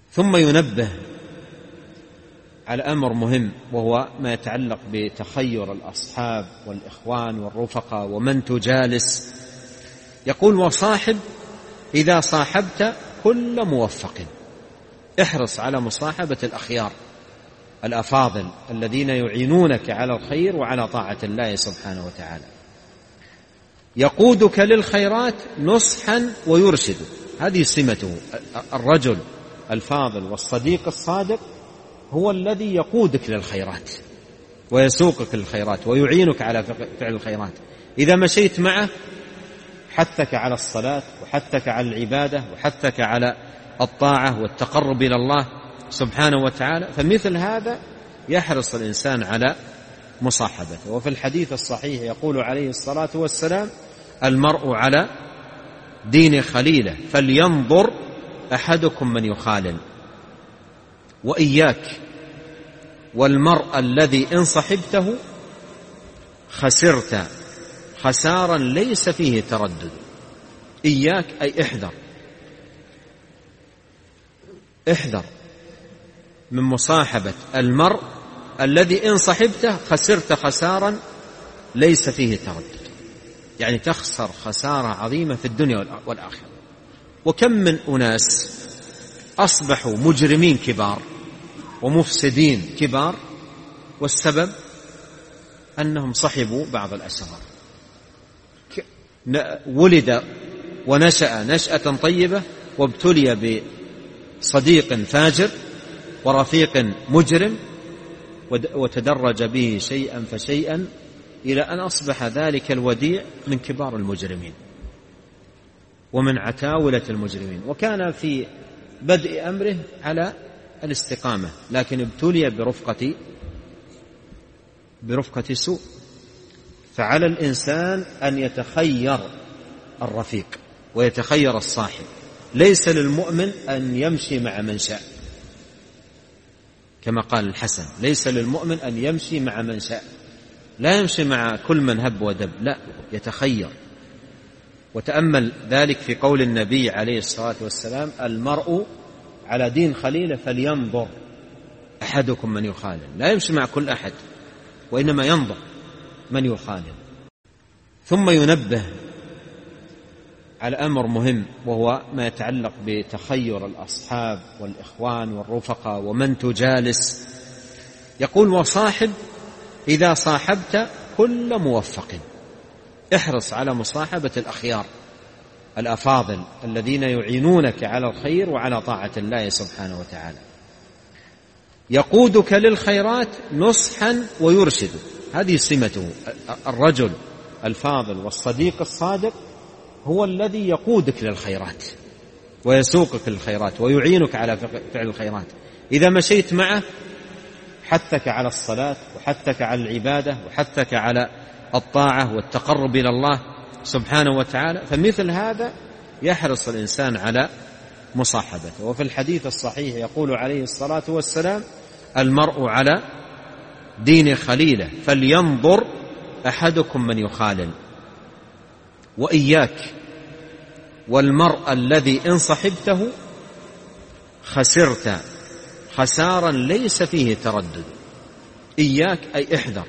ثم ينبه على أمر مهم، وهو ما يتعلق بتخير الأصحاب والإخوان والرفقاء ومن تجالس. يقول: وصاحب إذا صاحبت كل موفق. احرص على مصاحبة الأخيار الأفاضل الذين يعينونك على الخير وعلى طاعة الله سبحانه وتعالى. يقودك للخيرات نصحا ويرشد. هذه سمته. الرجل الفاضل والصديق الصادق هو الذي يقودك للخيرات ويسوقك للخيرات ويعينك على فعل الخيرات. إذا مشيت معه حثك على الصلاة وحثك على العبادة وحثك على الطاعة والتقرب إلى الله سبحانه وتعالى، فمثل هذا يحرص الإنسان على مصاحبته. وفي الحديث الصحيح يقول عليه الصلاة والسلام: المرء على دين خليله فلينظر أحدكم من يخالل. وإياك والمرء الذي إن صحبته خسرت خسارا ليس فيه تردد. إياك أي احذر من مصاحبة المرء الذي إن صحبته خسرت خسارا ليس فيه تردد، يعني تخسر خسارة عظيمة في الدنيا والآخرة. وكم من أناس أصبحوا مجرمين كبار ومفسدين كبار، والسبب أنهم صحبوا بعض الأشرار. ولد ونشأ نشأة طيبة وابتلي بصديق فاجر ورفيق مجرم، وتدرج به شيئا فشيئا إلى أن أصبح ذلك الوديع من كبار المجرمين ومن عتاولة المجرمين. وكان في بدء أمره على الاستقامة، لكن ابتلي برفقة سوء. فعلى الإنسان أن يتخير الرفيق ويتخير الصاحب. ليس للمؤمن أن يمشي مع من شاء، كما قال الحسن: ليس للمؤمن أن يمشي مع من شاء، لا يمشي مع كل من هب ودب، لا، يتخير. وتأمل ذلك في قول النبي عليه الصلاة والسلام: المرء على دين خليله فلينظر أحدكم من يخالل. لا يمشي مع كل أحد، وإنما ينظر من يخالل. ثم ينبه على أمر مهم، وهو ما يتعلق بتخير الأصحاب والإخوان والرفقاء ومن تجالس. يقول: وصاحب إذا صاحبت كل موفق. احرص على مصاحبة الأخيار الأفاضل الذين يعينونك على الخير وعلى طاعة الله سبحانه وتعالى. يقودك للخيرات نصحا ويرشد. هذه سمته. الرجل الفاضل والصديق الصادق هو الذي يقودك للخيرات ويسوقك للخيرات ويعينك على فعل الخيرات. إذا مشيت معه حثك على الصلاة وحثك على العبادة وحثك على الطاعة والتقرب إلى الله سبحانه وتعالى، فمثل هذا يحرص الإنسان على مصاحبته. وفي الحديث الصحيح يقول عليه الصلاة والسلام: المرء على دين خليله فلينظر أحدكم من يخالل. وإياك والمرء الذي إن صحبته خسرت خسارا ليس فيه تردد. إياك أي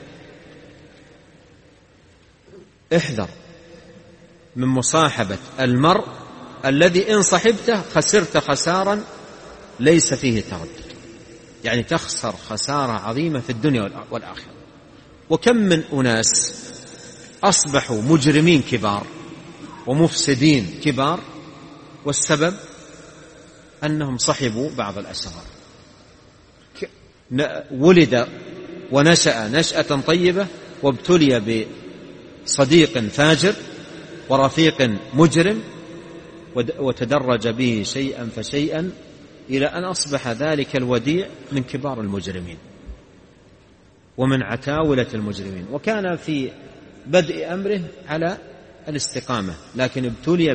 احذر من مصاحبة المرء الذي إن صحبته خسرت خسارا ليس فيه تردد، يعني تخسر خسارة عظيمة في الدنيا والآخرة. وكم من أناس أصبحوا مجرمين كبار ومفسدين كبار، والسبب أنهم صحبوا بعض الأشرار. ولد ونشأ نشأة طيبة وابتلي بصديق فاجر ورفيق مجرم، وتدرج به شيئا فشيئا إلى أن أصبح ذلك الوديع من كبار المجرمين ومن عتاولة المجرمين. وكان في بدء أمره على الاستقامة، لكن ابتلي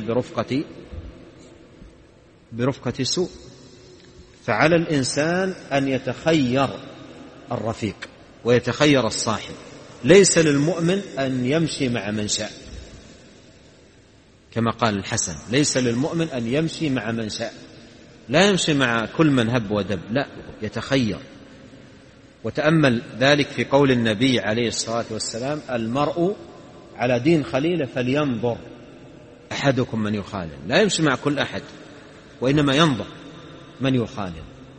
برفقة سوء. فعلى الإنسان أن يتخير الرفيق ويتخير الصاحب. ليس للمؤمن أن يمشي مع من شاء، كما قال الحسن: ليس للمؤمن أن يمشي مع من شاء، لا يمشي مع كل من هب ودب، لا، يتخير. وتأمل ذلك في قول النبي عليه الصلاة والسلام: المرء على دين خليله فلينظر أحدكم من يخالل. لا يمشي مع كل أحد، وإنما ينظر من يخالل.